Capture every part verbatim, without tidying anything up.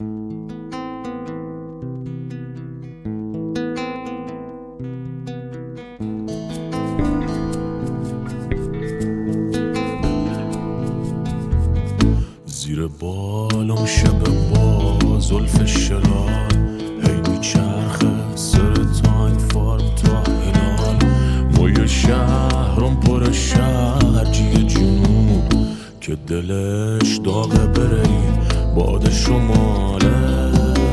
زیر بالم شب با زلف شلال هی میچرخه سر تانگ فارم تا هلال موی شهرم پر شرجی جنوب که دلش داغه بری باد شماله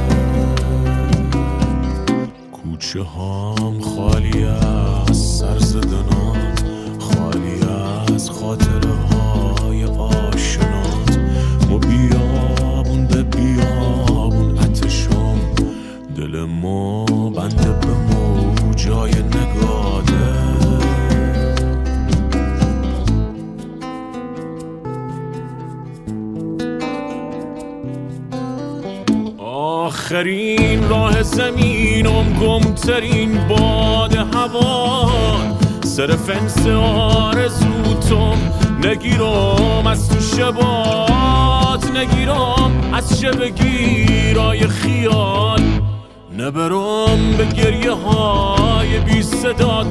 کوچه هم خالی از سرزدنات خالی از خاطره های آشنات و بیابون به بیابون اتشم دل ما بنده به موجای نگاده آخرین راه زمینم گمترین باد هوا سر فنس آرزوتم نگیرم از تو شبات نگیرم از شب گیرای خیال نبرم به گریه های بی صدات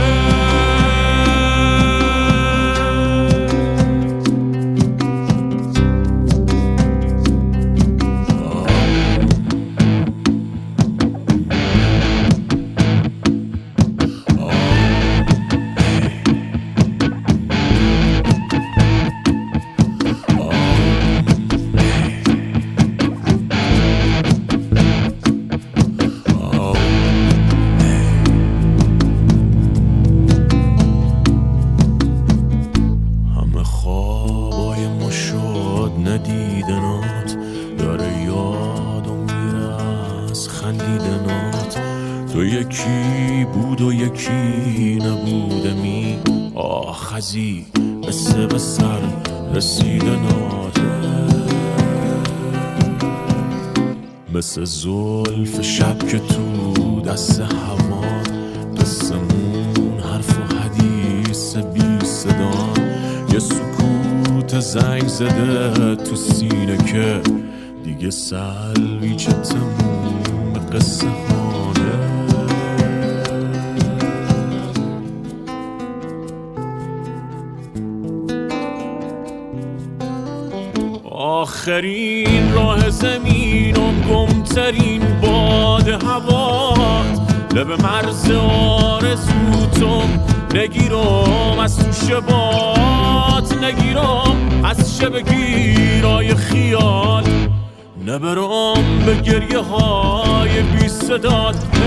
ندیدنات داره یاد و میره از خندیدنات تو یکی بود و یکی نبودمی آخزی مثل به سر رسیدنات مثل زلف شب که تو دست هوا قصمون حرف و حدیث بی صدا یه سکوت زنگ زده تو سینه که دیگه سلوی چه تموم قصه هانه آخرین راه زمینم گمترین باد هوات لب مرز آرزوتم نگیرم از تو شبات نگیرم از شب گیرای خیال نبرم به گریه های بی صدات